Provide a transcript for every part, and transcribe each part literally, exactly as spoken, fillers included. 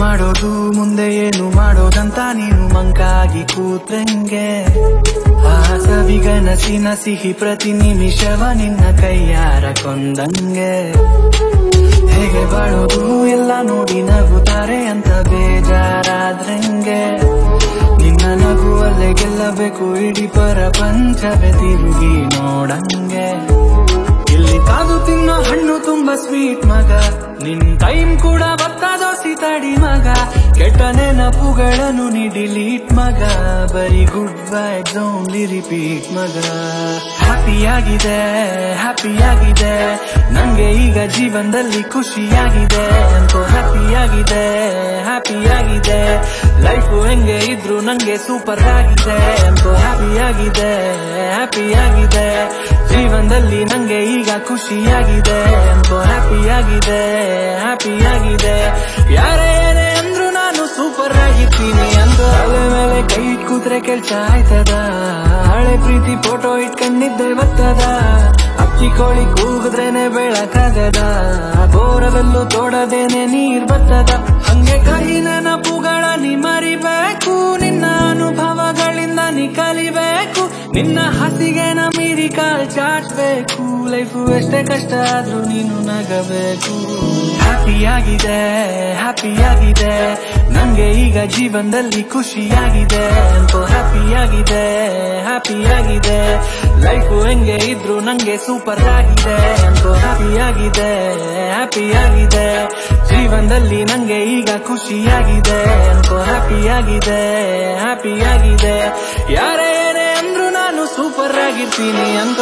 ಮಾಡೋದು ಮುಂದೆ ಏನು ಮಾಡೋದಂತ ನೀನು ಮಂಕಾಗಿ ಕೂತ್ರಂಗೆ ಆ ಸವಿಗನಸಿನ ಸಿಹಿ ಪ್ರತಿ ನಿಮಿಷವ ನಿನ್ನ ಕೈಯಾರ ಕೊಂದಂಗೆ ಹೇಗೆ ಬಾಳೋದು ಎಲ್ಲ ನೋಡಿ ನಗುತ್ತಾರೆ ಅಂತ ಬೇಜಾರಾದ್ರಂಗೆ ನಿನ್ನ ನಗುವಲ್ಲೇ ಗೆಲ್ಲಬೇಕು ಇಡೀ ಪ್ರಪಂಚವೇ ತಿರುಗಿ ನೋಡಂಗೆ ಇಲ್ಲಿ ಕಾದು ತಿನ್ನೋ ಹಣ್ಣು ತುಂಬಾ ಸ್ವೀಟ್ ಮಗ ನಿನ್ ಟೈಮ್ ಕೂಡ ಬರ್ತದೋ ಸಿತಡಿ ಮಗ ಕೆಟ್ಟ ನೆನಪುಗಳನ್ನು ನೀ ಡಿಲೀಟ್ ಮಗ ಬರೀ ಗುಡ್ ವೈಬ್ಸ್ ಓನ್ಲಿ ರಿಪೀಟ್ ಮಗ ಹ್ಯಾಪಿಯಾಗಿದೆ ಹ್ಯಾಪಿಯಾಗಿದೆ ನಂಗೆ ಈಗ ಜೀವನದಲ್ಲಿ ಖುಷಿಯಾಗಿದೆ ಅಂತೋ ಹ್ಯಾಪಿಯಾಗಿದೆ ಹ್ಯಾಪಿಯಾಗಿದೆ ಲೈಫು ಹೆಂಗೆ ಇದ್ರು ನಂಗೆ ಸೂಪರ್ ಆಗಿದೆ ಅಂತೋ ಹ್ಯಾಪಿಯಾಗಿದೆ ಹ್ಯಾಪಿಯಾಗಿದೆ ಜೀವನದಲ್ಲಿ ನಂಗೆ ಈಗ ಖುಷಿಯಾಗಿದೆ ಅಂತೋ ಹ್ಯಾಪಿಯಾಗಿದೆ ಹ್ಯಾಪಿಯಾಗಿದೆ ಯಾರೇ ಏನೇ ಅಂದ್ರು ನಾನು ಸೂಪರ್ ಆಗಿರ್ತೀನಿ ಅಂತ ತಲೆ ಮೇಲೆ ಕೈ ಇಟ್ ಕೂತ್ರೆ ಕೆಲ್ಸ ಆಯ್ತದ ಹಳೆ ಪ್ರೀತಿ ಫೋಟೋ ಇಟ್ಕೊಂಡಿದ್ದೆ ಬರ್ತದ ಅಕ್ಕಿ ಕೋಳಿ ಕೂಗಿದ್ರೇನೆ ಬೆಳಕಾಗದ ಬೋರವೆಲ್ಲೂ ತೋಡದೇನೆ ನೀರ್ ಬರ್ತದ ಹಂಗೆ ಕಹಿ ನೆನಪುಗಳ ನೀ ಮರಿಬೇಕು ನಿನ್ನ ಅನುಭವಗಳಿಂದ ನೀ ಕಲಿಬೇಕು ನಿನ್ನ ಹಸಿಗೆ ನ ಮೀರಿ ಕಾಲ್ ಚಾಚಬೇಕು ಲೈಫು ಎಷ್ಟೇ ಕಷ್ಟ ಆದ್ರೂ ನೀನು ನಗಬೇಕು ಹ್ಯಾಪಿಯಾಗಿದೆ ಹ್ಯಾಪಿಯಾಗಿದೆ ನಂಗೆ ಈಗ ಜೀವನದಲ್ಲಿ ಖುಷಿಯಾಗಿದೆ ಅಂತೋ ಹ್ಯಾಪಿಯಾಗಿದೆ ಹ್ಯಾಪಿಯಾಗಿದೆ ಲೈಫು ಹೆಂಗೆ ಇದ್ರು ನಂಗೆ ಸೂಪರ್ ಆಗಿದೆ ಅಂತೋ ಹ್ಯಾಪಿಯಾಗಿದೆ ಹ್ಯಾಪಿಯಾಗಿದೆ ಜೀವನದಲ್ಲಿ ನಂಗೆ ಈಗ ಖುಷಿಯಾಗಿದೆ ಅಂತೋ ಹ್ಯಾಪಿಯಾಗಿದೆ ಹ್ಯಾಪಿಯಾಗಿದೆ ಯಾರೇ ಏನೇ ಅಂದ್ರು ನಾನು ಸೂಪರ್ ಆಗಿರ್ತೀನಿ ಅಂತ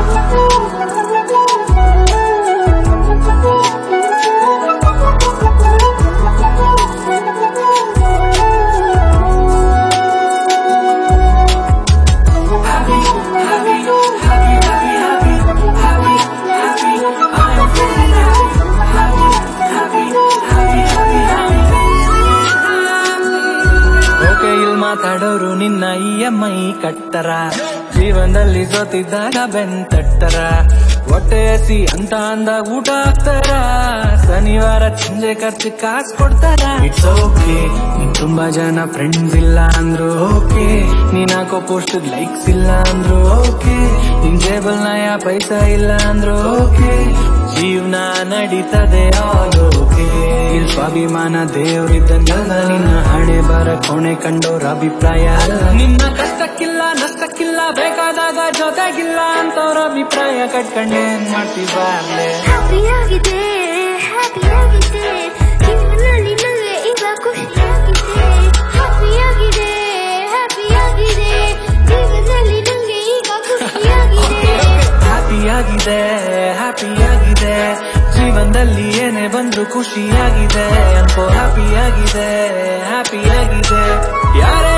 ಮಾತಾಡೋರು ನಿನ್ನ ಇ ಎಂ ಐ ಕಟ್ತರ ಜೀವನದಲ್ಲಿ ಜೊತಿದ್ದಾಗ ಬೆನ್ ತಟ್ಟರ ಹೊಟ್ಟೆ ಹಸಿ ಅಂತ ಅಂದಾಗ ಊಟ ಹಾಕ್ತಾರ ಶನಿವಾರ ಸಂಜೆ ಖರ್ಚು ಕಾಸು ಕೊಡ್ತಾರ ಇಟ್ಸ್ ಓಕೆ ನೀನ್ ತುಂಬಾ ಜನ ಫ್ರೆಂಡ್ಸ್ ಇಲ್ಲ ಅಂದ್ರು ಓಕೆ ನೀನ್ ಹಾಕೋ ಪೋಸ್ಟ್ ಲೈಕ್ಸ್ ಇಲ್ಲ ಅಂದ್ರು ಓಕೆ ನಿನ್ ಜೇಬಲ್ ನಯ ಪೈಸಾ ಇಲ್ಲ ಅಂದ್ರು ಓಕೆ ಜೀವನ ನಡೀತದೆ ಆಲ್ ಓಕೆ ಇಲ್ಲಿ ಸ್ವಾಭಿಮಾನ ದೇವ್ರಿದ್ದಂಗಲ್ಲ ನಿನ್ನ ಹಣೆ ಬರ ಕೊನೆ ಕಂಡೋರ ಅಭಿಪ್ರಾಯ ಅಲ್ಲ ನಿನ್ನ ಕಷ್ಟಕ್ಕಿಲ್ಲ ನಷ್ಟಕ್ಕಿಲ್ಲ ಬೇಕಾದಾಗ ಜೊತೆಗಿಲ್ಲ ಅಂತವ್ರ ಅಭಿಪ್ರಾಯ ಕಟ್ಕೊಂಡೇನ್ ಮಾಡ್ತೀವಾಗ್ಲೇ ಹ್ಯಾಪಿಯಾಗಿದೆ ಹ್ಯಾಪಿಯಾಗಿದೆ ಜೀವನದಲ್ಲಿ ನಂಗೆ ಈಗ ಖುಷಿಯಾಗಿದೆ ಹ್ಯಾಪಿಯಾಗಿದೆ ಹ್ಯಾಪಿಯಾಗಿದೆ ಜೀವನದಲ್ಲಿ ನಂಗೆ ಈಗ ಖುಷಿಯಾಗಿದೆ ಹ್ಯಾಪಿಯಾಗಿದೆ ಹ್ಯಾಪಿಯಾಗಿದೆ ಜೀವನದಲ್ಲಿ ಏನೇ ಬಂದ್ರು ಖುಷಿಯಾಗಿದೆ ಅಂತೋ ಹ್ಯಾಪಿಯಾಗಿದೆ ಹ್ಯಾಪಿಯಾಗಿದೆ ಯಾರೇ